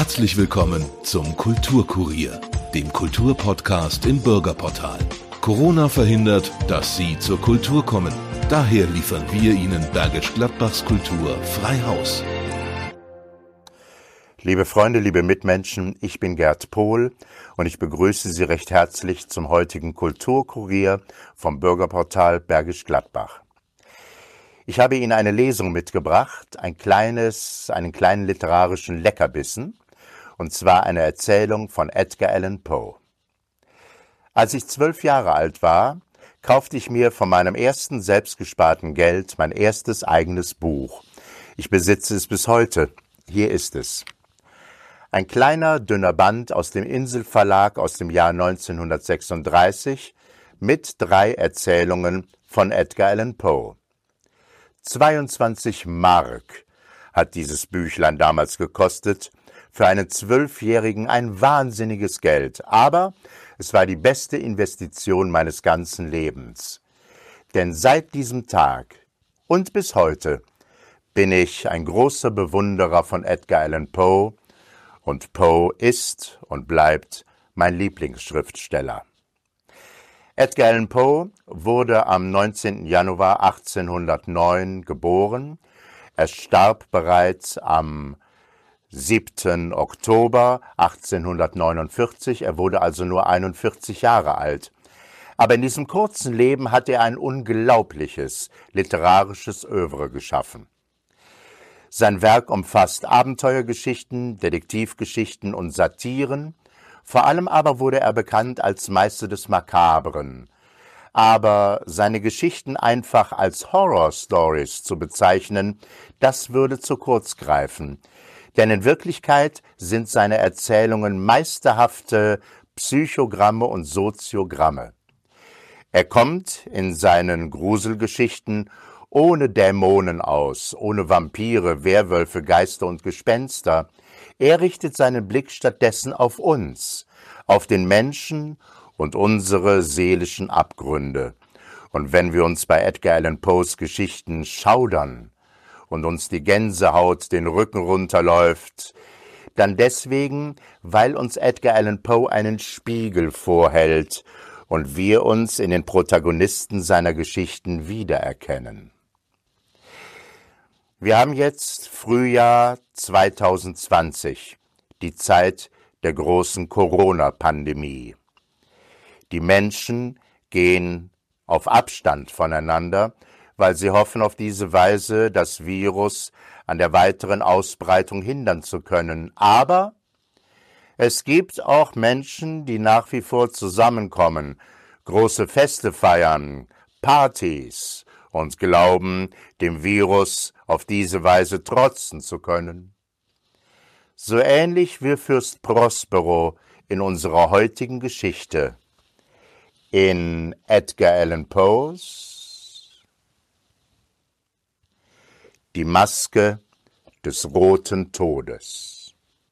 Herzlich willkommen zum Kulturkurier, dem Kulturpodcast im Bürgerportal. Corona verhindert, dass Sie zur Kultur kommen. Daher liefern wir Ihnen Bergisch Gladbachs Kultur frei Haus. Liebe Freunde, liebe Mitmenschen, ich bin Gerd Pohl und ich begrüße Sie recht herzlich zum heutigen Kulturkurier vom Bürgerportal Bergisch Gladbach. Ich habe Ihnen eine Lesung mitgebracht, einen kleinen literarischen Leckerbissen, und zwar eine Erzählung von Edgar Allan Poe. Als ich 12 Jahre alt war, kaufte ich mir von meinem ersten selbstgesparten Geld mein erstes eigenes Buch. Ich besitze es bis heute. Hier ist es. Ein kleiner, dünner Band aus dem Inselverlag aus dem Jahr 1936 mit 3 Erzählungen von Edgar Allan Poe. 22 Mark hat dieses Büchlein damals gekostet, für einen 12-Jährigen ein wahnsinniges Geld, aber es war die beste Investition meines ganzen Lebens. Denn seit diesem Tag und bis heute bin ich ein großer Bewunderer von Edgar Allan Poe, und Poe ist und bleibt mein Lieblingsschriftsteller. Edgar Allan Poe wurde am 19. Januar 1809 geboren. Er starb bereits am 7. Oktober 1849. Er wurde also nur 41 Jahre alt. Aber in diesem kurzen Leben hat er ein unglaubliches literarisches Œuvre geschaffen. Sein Werk umfasst Abenteuergeschichten, Detektivgeschichten und Satiren. Vor allem aber wurde er bekannt als Meister des Makabren. Aber seine Geschichten einfach als Horror-Stories zu bezeichnen, das würde zu kurz greifen. Denn in Wirklichkeit sind seine Erzählungen meisterhafte Psychogramme und Soziogramme. Er kommt in seinen Gruselgeschichten ohne Dämonen aus, ohne Vampire, Werwölfe, Geister und Gespenster. Er richtet seinen Blick stattdessen auf uns, auf den Menschen und unsere seelischen Abgründe. Und wenn wir uns bei Edgar Allan Poes Geschichten schaudern und uns die Gänsehaut den Rücken runterläuft, dann deswegen, weil uns Edgar Allan Poe einen Spiegel vorhält und wir uns in den Protagonisten seiner Geschichten wiedererkennen. Wir haben jetzt Frühjahr 2020, die Zeit der großen Corona-Pandemie. Die Menschen gehen auf Abstand voneinander, weil sie hoffen, auf diese Weise das Virus an der weiteren Ausbreitung hindern zu können. Aber es gibt auch Menschen, die nach wie vor zusammenkommen, große Feste feiern, Partys und glauben, dem Virus auf diese Weise trotzen zu können. So ähnlich wie Fürst Prospero in unserer heutigen Geschichte. In Edgar Allan Poes Die Maske des Roten Todes.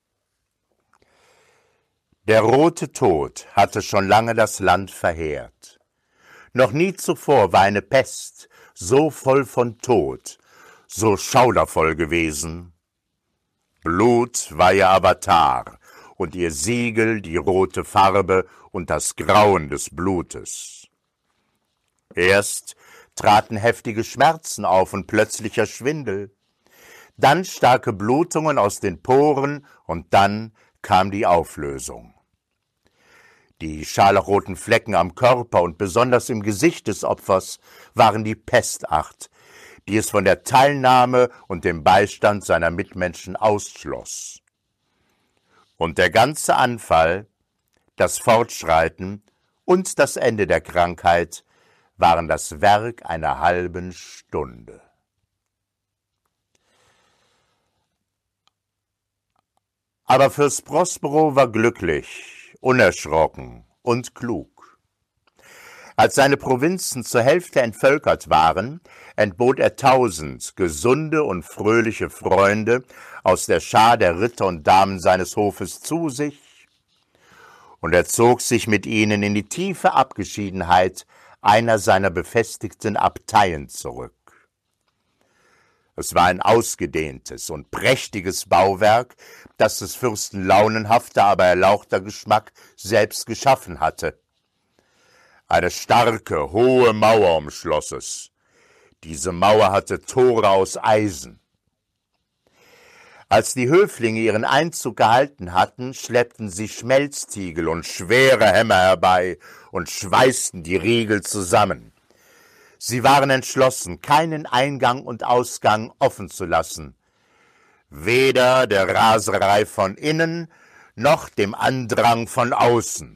Der Rote Tod hatte schon lange das Land verheert. Noch nie zuvor war eine Pest so voll von Tod, so schaudervoll gewesen. Blut war ihr Avatar und ihr Siegel die rote Farbe und das Grauen des Blutes. Erst traten heftige Schmerzen auf und plötzlicher Schwindel, dann starke Blutungen aus den Poren und dann kam die Auflösung. Die scharlachroten Flecken am Körper und besonders im Gesicht des Opfers waren die Pestacht, die es von der Teilnahme und dem Beistand seiner Mitmenschen ausschloss. Und der ganze Anfall, das Fortschreiten und das Ende der Krankheit waren das Werk einer halben Stunde. Aber Fürst Prospero war glücklich, unerschrocken und klug. Als seine Provinzen zur Hälfte entvölkert waren, entbot er 1000 gesunde und fröhliche Freunde aus der Schar der Ritter und Damen seines Hofes zu sich, und er zog sich mit ihnen in die tiefe Abgeschiedenheit einer seiner befestigten Abteien zurück. Es war ein ausgedehntes und prächtiges Bauwerk, das des Fürsten launenhafter, aber erlauchter Geschmack selbst geschaffen hatte. Eine starke, hohe Mauer umschloss es. Diese Mauer hatte Tore aus Eisen. Als die Höflinge ihren Einzug gehalten hatten, schleppten sie Schmelztiegel und schwere Hämmer herbei und schweißten die Riegel zusammen. Sie waren entschlossen, keinen Eingang und Ausgang offen zu lassen, weder der Raserei von innen noch dem Andrang von außen.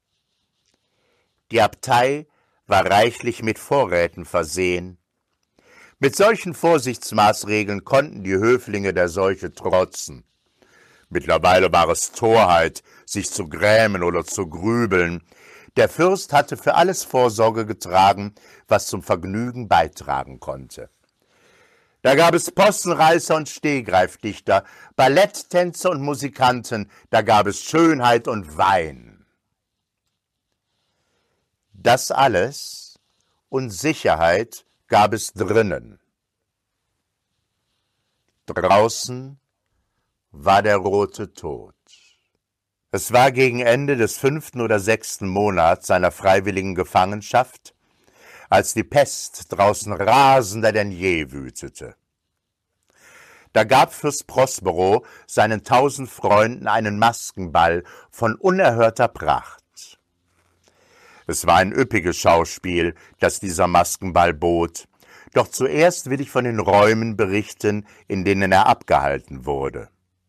Die Abtei war reichlich mit Vorräten versehen. Mit solchen Vorsichtsmaßregeln konnten die Höflinge der Seuche trotzen. Mittlerweile war es Torheit, sich zu grämen oder zu grübeln. Der Fürst hatte für alles Vorsorge getragen, was zum Vergnügen beitragen konnte. Da gab es Possenreißer und Stehgreifdichter, Balletttänzer und Musikanten, da gab es Schönheit und Wein. Das alles und Sicherheit gab es drinnen. Draußen war der rote Tod. Es war gegen Ende des 5. oder 6. Monats seiner freiwilligen Gefangenschaft, als die Pest draußen rasender denn je wütete. Da gab Fürst Prospero seinen 1000 Freunden einen Maskenball von unerhörter Pracht. Es war ein üppiges Schauspiel, das dieser Maskenball bot, doch zuerst will ich von den Räumen berichten, in denen er abgehalten wurde.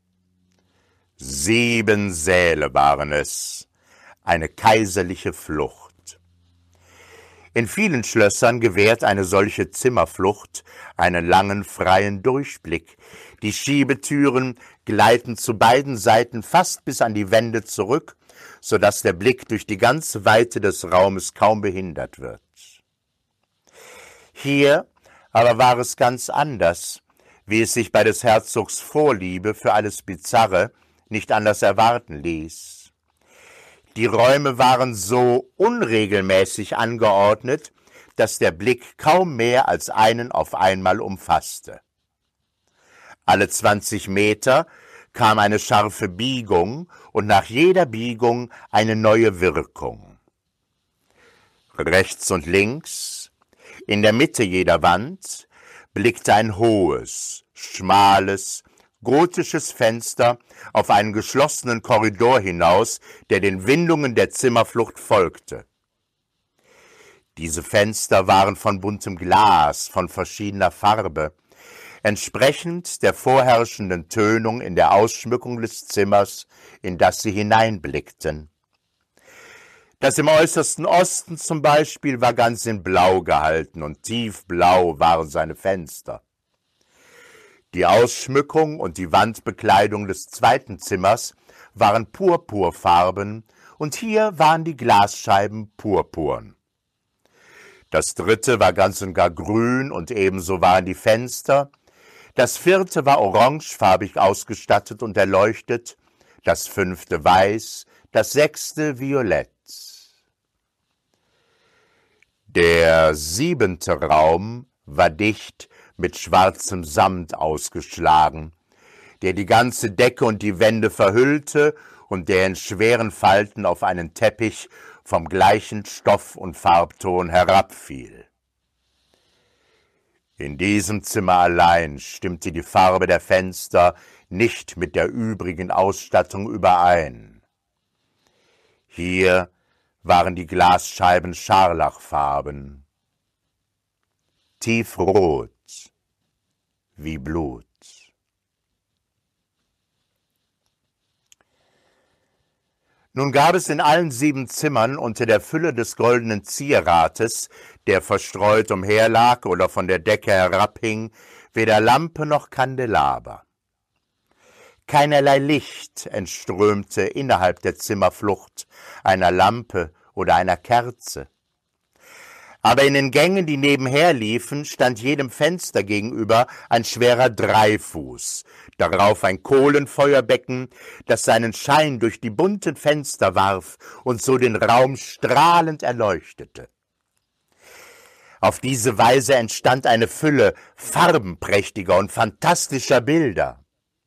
7 Säle waren es, eine kaiserliche Flucht. In vielen Schlössern gewährt eine solche Zimmerflucht einen langen freien Durchblick. Die Schiebetüren gleiten zu beiden Seiten fast bis an die Wände zurück, so dass der Blick durch die ganze Weite des Raumes kaum behindert wird. Hier aber war es ganz anders, wie es sich bei des Herzogs Vorliebe für alles Bizarre nicht anders erwarten ließ. Die Räume waren so unregelmäßig angeordnet, dass der Blick kaum mehr als einen auf einmal umfasste. Alle 20 Meter kam eine scharfe Biegung und nach jeder Biegung eine neue Wirkung. Rechts und links, in der Mitte jeder Wand, blickte ein hohes, schmales, gotisches Fenster auf einen geschlossenen Korridor hinaus, der den Windungen der Zimmerflucht folgte. Diese Fenster waren von buntem Glas, von verschiedener Farbe, entsprechend der vorherrschenden Tönung in der Ausschmückung des Zimmers, in das sie hineinblickten. Das im äußersten Osten zum Beispiel war ganz in Blau gehalten und tiefblau waren seine Fenster. Die Ausschmückung und die Wandbekleidung des zweiten Zimmers waren purpurfarben und hier waren die Glasscheiben purpurn. Das dritte war ganz und gar grün und ebenso waren die Fenster. Das vierte war orangefarbig ausgestattet und erleuchtet, das 5. weiß, das 6. violett. Der 7. Raum war dicht mit schwarzem Samt ausgeschlagen, der die ganze Decke und die Wände verhüllte und der in schweren Falten auf einen Teppich vom gleichen Stoff und Farbton herabfiel. In diesem Zimmer allein stimmte die Farbe der Fenster nicht mit der übrigen Ausstattung überein. Hier waren die Glasscheiben scharlachfarben, tiefrot wie Blut. Nun gab es in allen 7 Zimmern unter der Fülle des goldenen Zierrates, der verstreut umherlag oder von der Decke herabhing, weder Lampe noch Kandelaber. Keinerlei Licht entströmte innerhalb der Zimmerflucht, einer Lampe oder einer Kerze. Aber in den Gängen, die nebenher liefen, stand jedem Fenster gegenüber ein schwerer Dreifuß, darauf ein Kohlenfeuerbecken, das seinen Schein durch die bunten Fenster warf und so den Raum strahlend erleuchtete. Auf diese Weise entstand eine Fülle farbenprächtiger und fantastischer Bilder.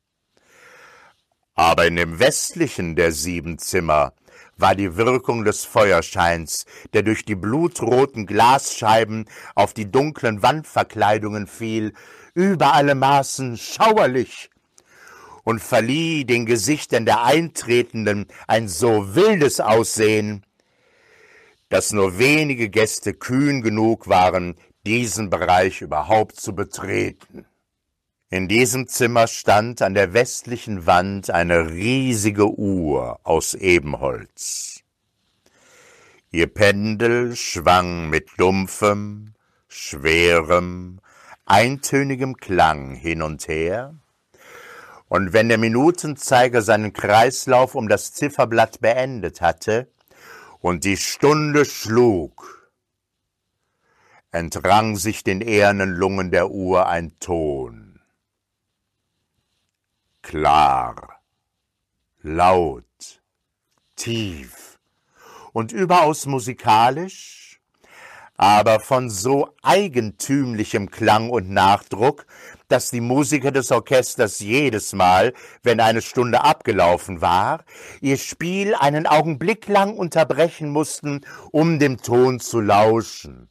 Aber in dem westlichen der 7 Zimmer war die Wirkung des Feuerscheins, der durch die blutroten Glasscheiben auf die dunklen Wandverkleidungen fiel, über alle Maßen schauerlich und verlieh den Gesichtern der Eintretenden ein so wildes Aussehen, dass nur wenige Gäste kühn genug waren, diesen Bereich überhaupt zu betreten. In diesem Zimmer stand an der westlichen Wand eine riesige Uhr aus Ebenholz. Ihr Pendel schwang mit dumpfem, schwerem, eintönigem Klang hin und her, und wenn der Minutenzeiger seinen Kreislauf um das Zifferblatt beendet hatte und die Stunde schlug, entrang sich den ehernen Lungen der Uhr ein Ton. Klar, laut, tief und überaus musikalisch, aber von so eigentümlichem Klang und Nachdruck, dass die Musiker des Orchesters jedes Mal, wenn eine Stunde abgelaufen war, ihr Spiel einen Augenblick lang unterbrechen mussten, um dem Ton zu lauschen.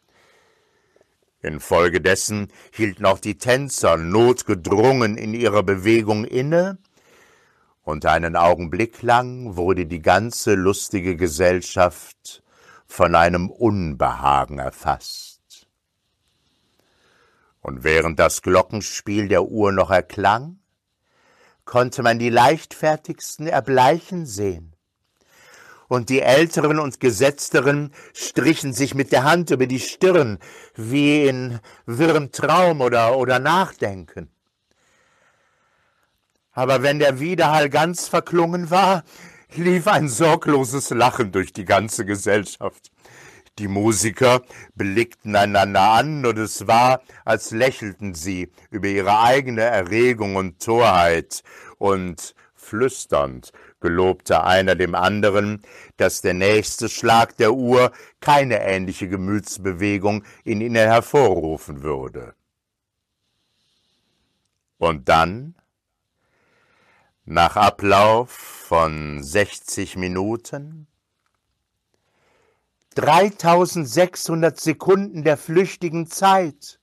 Infolgedessen hielten auch die Tänzer notgedrungen in ihrer Bewegung inne, und einen Augenblick lang wurde die ganze lustige Gesellschaft von einem Unbehagen erfasst. Und während das Glockenspiel der Uhr noch erklang, konnte man die leichtfertigsten erbleichen sehen, und die Älteren und Gesetzteren strichen sich mit der Hand über die Stirn, wie in wirrem Traum oder Nachdenken. Aber wenn der Widerhall ganz verklungen war, lief ein sorgloses Lachen durch die ganze Gesellschaft. Die Musiker blickten einander an, und es war, als lächelten sie über ihre eigene Erregung und Torheit, und flüsternd gelobte einer dem anderen, dass der nächste Schlag der Uhr keine ähnliche Gemütsbewegung in ihnen hervorrufen würde. Und dann, nach Ablauf von 60 Minuten, 3600 Sekunden der flüchtigen Zeit,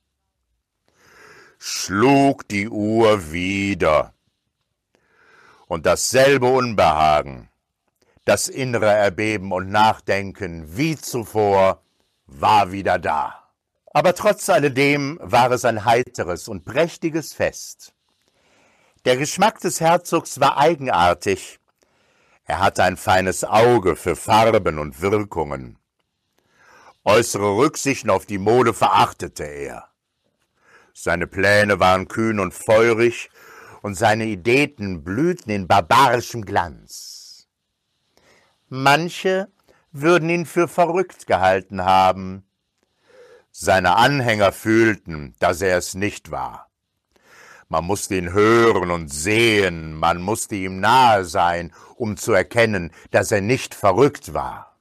schlug die Uhr wieder. Und dasselbe Unbehagen, das innere Erbeben und Nachdenken wie zuvor, war wieder da. Aber trotz alledem war es ein heiteres und prächtiges Fest. Der Geschmack des Herzogs war eigenartig. Er hatte ein feines Auge für Farben und Wirkungen. Äußere Rücksichten auf die Mode verachtete er. Seine Pläne waren kühn und feurig, und seine Ideen blühten in barbarischem Glanz. Manche würden ihn für verrückt gehalten haben. Seine Anhänger fühlten, dass er es nicht war. Man musste ihn hören und sehen, man musste ihm nahe sein, um zu erkennen, dass er nicht verrückt war.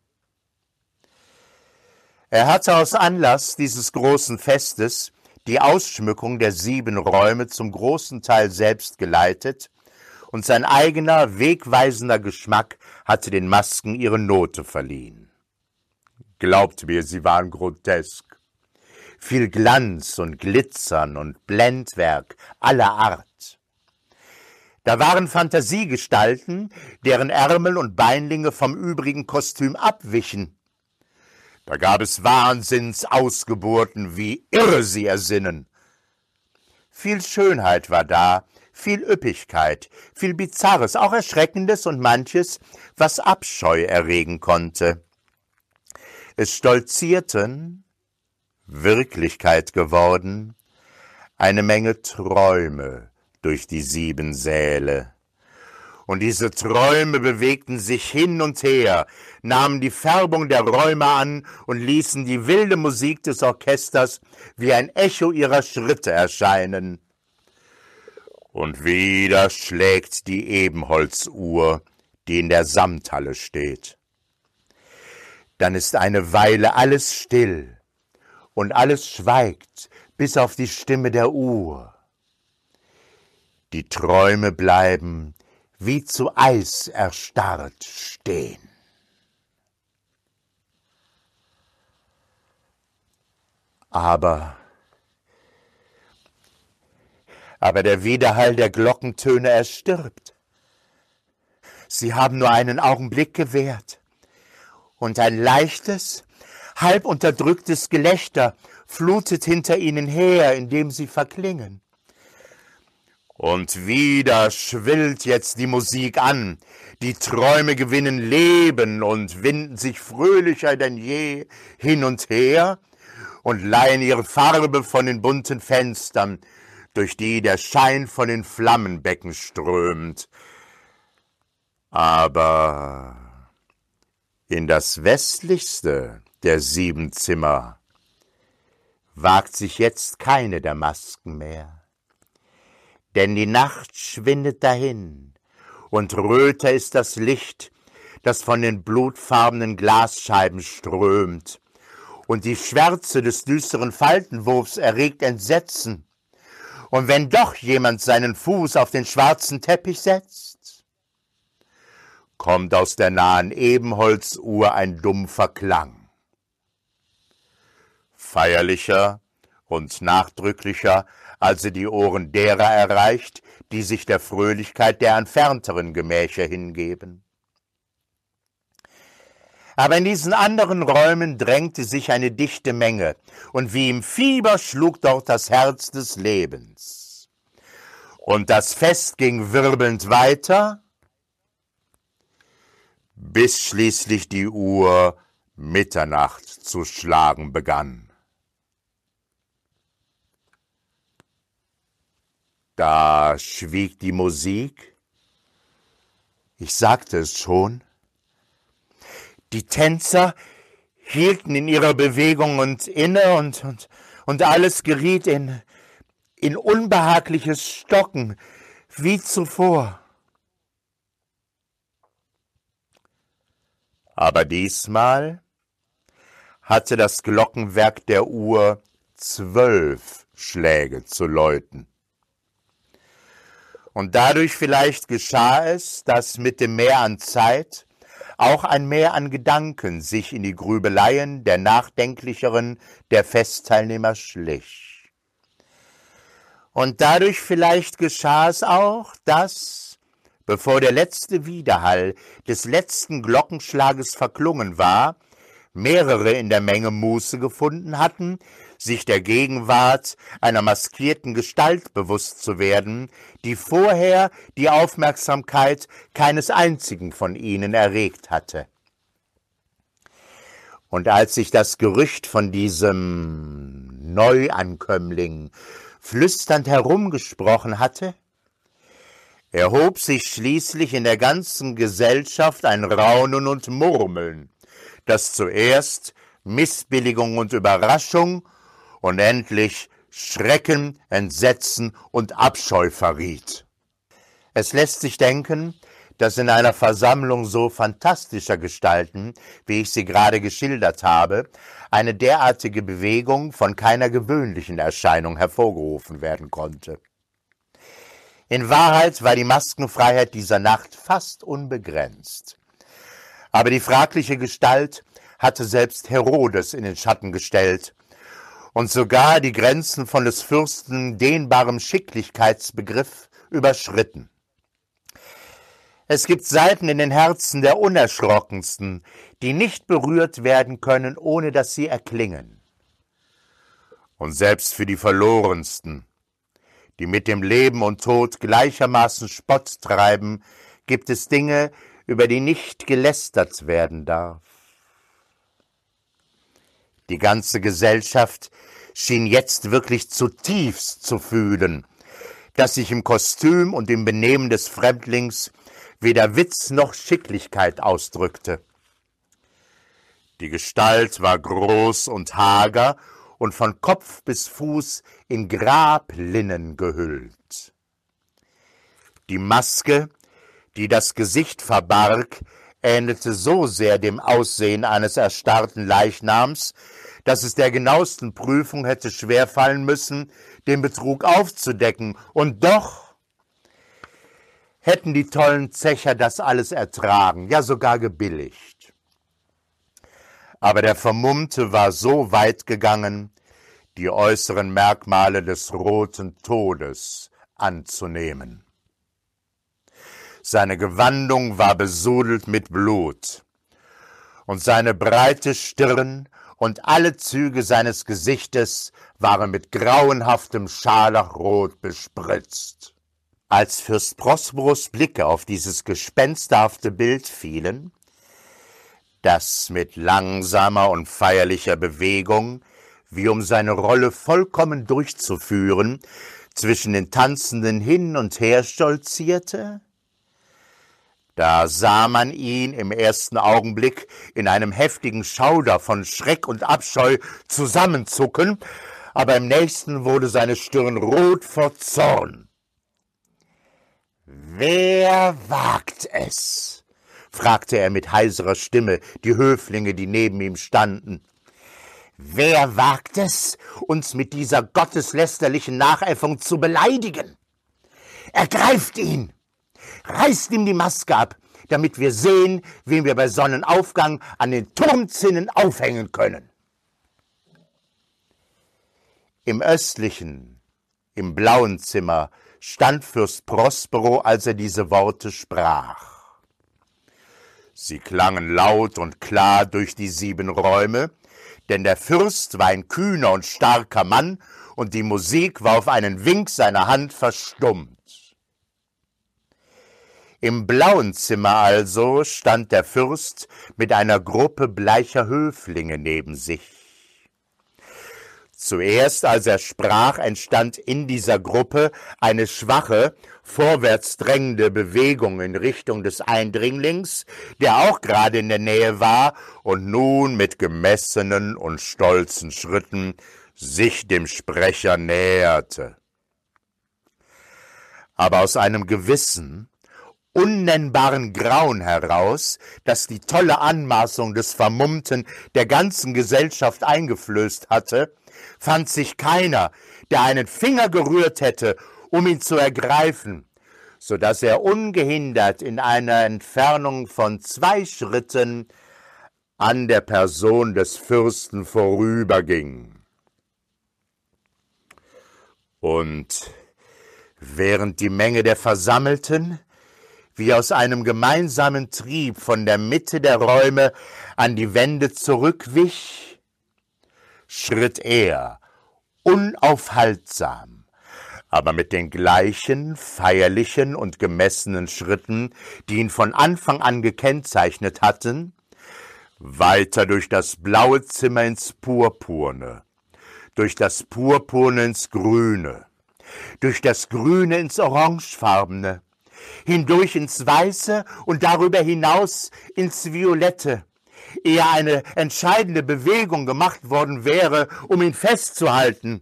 Er hatte aus Anlass dieses großen Festes die Ausschmückung der 7 Räume zum großen Teil selbst geleitet, und sein eigener, wegweisender Geschmack hatte den Masken ihre Note verliehen. Glaubt mir, sie waren grotesk. Viel Glanz und Glitzern und Blendwerk aller Art. Da waren Fantasiegestalten, deren Ärmel und Beinlinge vom übrigen Kostüm abwichen. Da gab es Wahnsinnsausgeburten, wie irre sie ersinnen. Viel Schönheit war da, viel Üppigkeit, viel Bizarres, auch Erschreckendes und manches, was Abscheu erregen konnte. Es stolzierten, Wirklichkeit geworden, eine Menge Träume durch die 7 Säle. Und diese Träume bewegten sich hin und her, nahmen die Färbung der Räume an und ließen die wilde Musik des Orchesters wie ein Echo ihrer Schritte erscheinen. Und wieder schlägt die Ebenholzuhr, die in der Samthalle steht. Dann ist eine Weile alles still, und alles schweigt, bis auf die Stimme der Uhr. Die Träume bleiben wie zu Eis erstarrt stehen. Aber der Widerhall der Glockentöne erstirbt. Sie haben nur einen Augenblick gewährt, und ein leichtes, halb unterdrücktes Gelächter flutet hinter ihnen her, indem sie verklingen. Und wieder schwillt jetzt die Musik an, die Träume gewinnen Leben und winden sich fröhlicher denn je hin und her und leihen ihre Farbe von den bunten Fenstern, durch die der Schein von den Flammenbecken strömt. Aber in das westlichste der 7 Zimmer wagt sich jetzt keine der Masken mehr. Denn die Nacht schwindet dahin, und röter ist das Licht, das von den blutfarbenen Glasscheiben strömt, und die Schwärze des düsteren Faltenwurfs erregt Entsetzen. Und wenn doch jemand seinen Fuß auf den schwarzen Teppich setzt, kommt aus der nahen Ebenholzuhr ein dumpfer Klang. Feierlicher und nachdrücklicher, als er die Ohren derer erreicht, die sich der Fröhlichkeit der entfernteren Gemächer hingeben. Aber in diesen anderen Räumen drängte sich eine dichte Menge, und wie im Fieber schlug dort das Herz des Lebens. Und das Fest ging wirbelnd weiter, bis schließlich die Uhr Mitternacht zu schlagen begann. Da schwieg die Musik. Ich sagte es schon. Die Tänzer hielten in ihrer Bewegung inne und alles geriet in unbehagliches Stocken, wie zuvor. Aber diesmal hatte das Glockenwerk der Uhr 12 Schläge zu läuten. Und dadurch vielleicht geschah es, dass mit dem Mehr an Zeit auch ein Mehr an Gedanken sich in die Grübeleien der Nachdenklicheren der Festteilnehmer schlich. Und dadurch vielleicht geschah es auch, dass, bevor der letzte Widerhall des letzten Glockenschlages verklungen war, mehrere in der Menge Muße gefunden hatten, sich der Gegenwart einer maskierten Gestalt bewusst zu werden, die vorher die Aufmerksamkeit keines einzigen von ihnen erregt hatte. Und als sich das Gerücht von diesem Neuankömmling flüsternd herumgesprochen hatte, erhob sich schließlich in der ganzen Gesellschaft ein Raunen und Murmeln, das zuerst Missbilligung und Überraschung und endlich Schrecken, Entsetzen und Abscheu verriet. Es lässt sich denken, dass in einer Versammlung so fantastischer Gestalten, wie ich sie gerade geschildert habe, eine derartige Bewegung von keiner gewöhnlichen Erscheinung hervorgerufen werden konnte. In Wahrheit war die Maskenfreiheit dieser Nacht fast unbegrenzt. Aber die fragliche Gestalt hatte selbst Herodes in den Schatten gestellt und sogar die Grenzen von des Fürsten dehnbarem Schicklichkeitsbegriff überschritten. Es gibt Seiten in den Herzen der Unerschrockensten, die nicht berührt werden können, ohne dass sie erklingen. Und selbst für die Verlorensten, die mit dem Leben und Tod gleichermaßen Spott treiben, gibt es Dinge, über die nicht gelästert werden darf. Die ganze Gesellschaft schien jetzt wirklich zutiefst zu fühlen, dass sich im Kostüm und im Benehmen des Fremdlings weder Witz noch Schicklichkeit ausdrückte. Die Gestalt war groß und hager und von Kopf bis Fuß in Grablinnen gehüllt. Die Maske, die das Gesicht verbarg, ähnelte so sehr dem Aussehen eines erstarrten Leichnams, dass es der genauesten Prüfung hätte schwerfallen müssen, den Betrug aufzudecken. Und doch hätten die tollen Zecher das alles ertragen, ja sogar gebilligt. Aber der Vermummte war so weit gegangen, die äußeren Merkmale des roten Todes anzunehmen. Seine Gewandung war besudelt mit Blut, und seine breite Stirn und alle Züge seines Gesichtes waren mit grauenhaftem Scharlachrot bespritzt. Als Fürst Prosperos Blicke auf dieses gespensterhafte Bild fielen, das mit langsamer und feierlicher Bewegung, wie um seine Rolle vollkommen durchzuführen, zwischen den Tanzenden hin und her stolzierte, da sah man ihn im ersten Augenblick in einem heftigen Schauder von Schreck und Abscheu zusammenzucken, aber im nächsten wurde seine Stirn rot vor Zorn. »Wer wagt es?« fragte er mit heiserer Stimme die Höflinge, die neben ihm standen. »Wer wagt es, uns mit dieser gotteslästerlichen Nachäffung zu beleidigen? Ergreift ihn! Reißt ihm die Maske ab, damit wir sehen, wen wir bei Sonnenaufgang an den Turmzinnen aufhängen können.« Im östlichen, im blauen Zimmer stand Fürst Prospero, als er diese Worte sprach. Sie klangen laut und klar durch die 7 Räume, denn der Fürst war ein kühner und starker Mann, und die Musik war auf einen Wink seiner Hand verstummt. Im blauen Zimmer also stand der Fürst mit einer Gruppe bleicher Höflinge neben sich. Zuerst, als er sprach, entstand in dieser Gruppe eine schwache, vorwärts drängende Bewegung in Richtung des Eindringlings, der auch gerade in der Nähe war und nun mit gemessenen und stolzen Schritten sich dem Sprecher näherte. Aber aus einem gewissen, unnennbaren Grauen heraus, das die tolle Anmaßung des Vermummten der ganzen Gesellschaft eingeflößt hatte, fand sich keiner, der einen Finger gerührt hätte, um ihn zu ergreifen, so dass er ungehindert in einer Entfernung von 2 Schritten an der Person des Fürsten vorüberging. Und während die Menge der Versammelten wie aus einem gemeinsamen Trieb von der Mitte der Räume an die Wände zurückwich, schritt er unaufhaltsam, aber mit den gleichen feierlichen und gemessenen Schritten, die ihn von Anfang an gekennzeichnet hatten, weiter durch das blaue Zimmer ins Purpurne, durch das Purpurne ins Grüne, durch das Grüne ins Orangefarbene, hindurch ins Weiße und darüber hinaus ins Violette, ehe eine entscheidende Bewegung gemacht worden wäre, um ihn festzuhalten.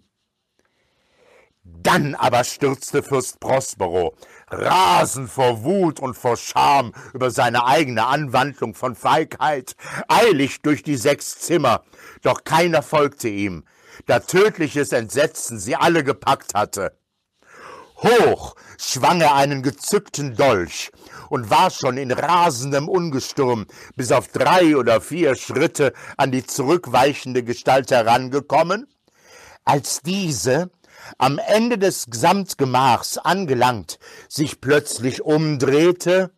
Dann aber stürzte Fürst Prospero, rasend vor Wut und vor Scham über seine eigene Anwandlung von Feigheit, eilig durch die 6 Zimmer, doch keiner folgte ihm, da tödliches Entsetzen sie alle gepackt hatte. Hoch schwang er einen gezückten Dolch und war schon in rasendem Ungestüm bis auf 3 oder 4 Schritte an die zurückweichende Gestalt herangekommen, als diese, am Ende des Gesamtgemachs angelangt, sich plötzlich umdrehte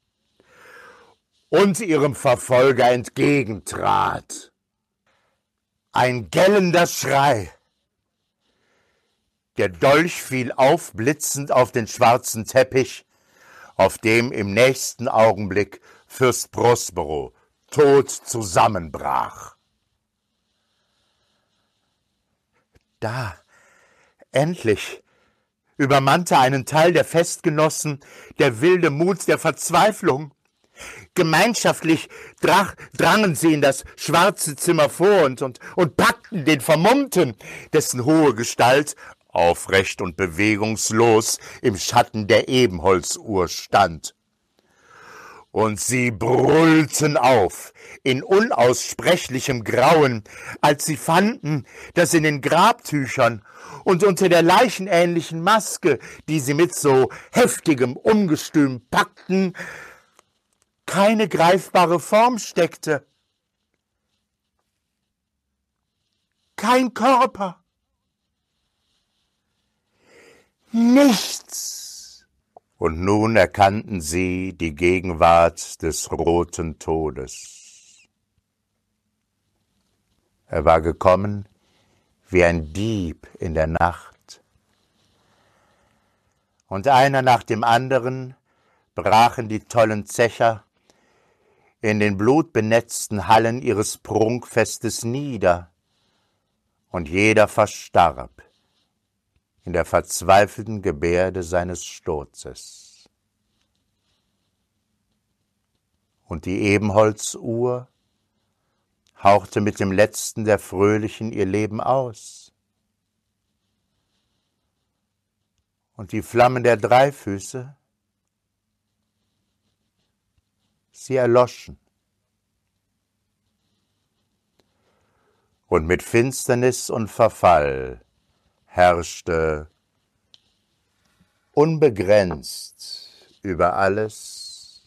und ihrem Verfolger entgegentrat. Ein gellender Schrei. Der Dolch fiel aufblitzend auf den schwarzen Teppich, auf dem im nächsten Augenblick Fürst Prospero tot zusammenbrach. Da, endlich, übermannte einen Teil der Festgenossen der wilde Mut der Verzweiflung. Gemeinschaftlich drangen sie in das schwarze Zimmer vor und packten den Vermummten, dessen hohe Gestalt aufrecht und bewegungslos im Schatten der Ebenholzuhr stand. Und sie brüllten auf, in unaussprechlichem Grauen, als sie fanden, dass in den Grabtüchern und unter der leichenähnlichen Maske, die sie mit so heftigem Ungestüm packten, keine greifbare Form steckte. Kein Körper. Nichts. Und nun erkannten sie die Gegenwart des roten Todes. Er war gekommen wie ein Dieb in der Nacht. Und einer nach dem anderen brachen die tollen Zecher in den blutbenetzten Hallen ihres Prunkfestes nieder, und jeder verstarb in der verzweifelten Gebärde seines Sturzes. Und die Ebenholzuhr hauchte mit dem letzten der Fröhlichen ihr Leben aus. Und die Flammen der Dreifüße, sie erloschen. Und mit Finsternis und Verfall herrschte unbegrenzt über alles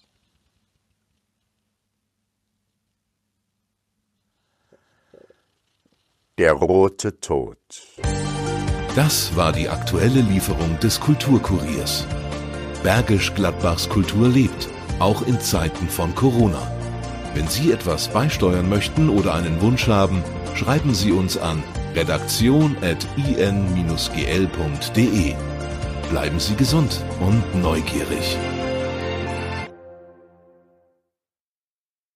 der rote Tod. Das war die aktuelle Lieferung des Kulturkuriers. Bergisch Gladbachs Kultur lebt, auch in Zeiten von Corona. Wenn Sie etwas beisteuern möchten oder einen Wunsch haben, schreiben Sie uns an redaktion@in-gl.de. Bleiben Sie gesund und neugierig.